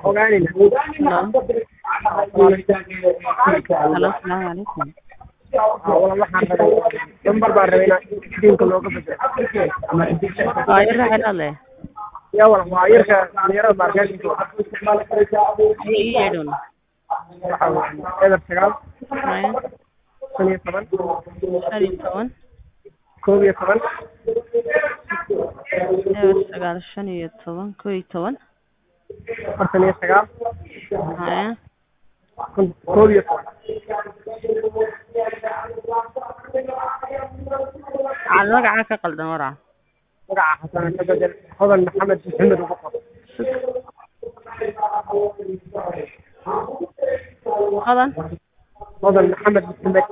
ogaanayna. Halo, salaamu calaykum. Walaal waxaan rabay lambar baan rabay inaan diinka looga bedelo. Waa yar raacay leh. Yaa walaal waa yarka dhalinyarada marketinka. Ii yeedhoon. Waxaa weeye eber sagaal Haya. 15 15 koob iyo toban eber sagaal 15 11 afartan iyo sagaal haya. koob iyo toban. Magaca ka qaldan waraa. magaca xasan ka bedel hodan maxamed maxamed ugu qor. Hodan maxamed maxamed.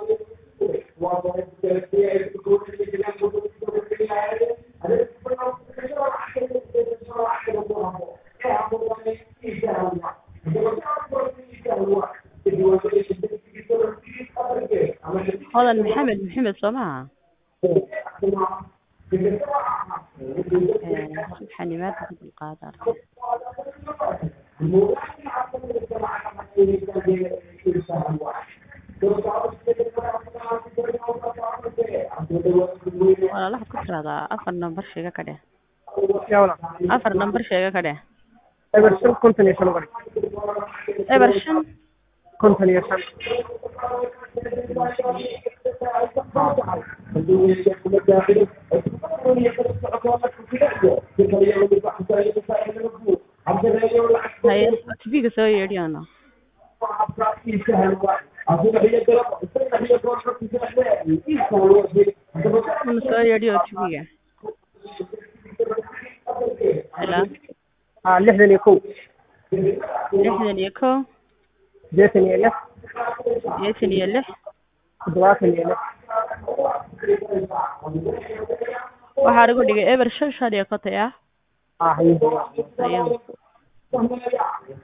Hodan Maxamed Soomaa. Xanimaad ku qaadar. Walaalaha ku tirada afar number sheega ka dheh. Yaa walaal Afar number sheega ka dheh. eber shan konton iyo shan bari. Eber 5 konton iyo shan. haya. TV-ga soo yeedhiyana. Kun soo yeedhiyo TV-ga. Hello. 61 61 86 86 76 waxaa lagu dhigay eber 5 5 iyo 5 ah. ah. Haya.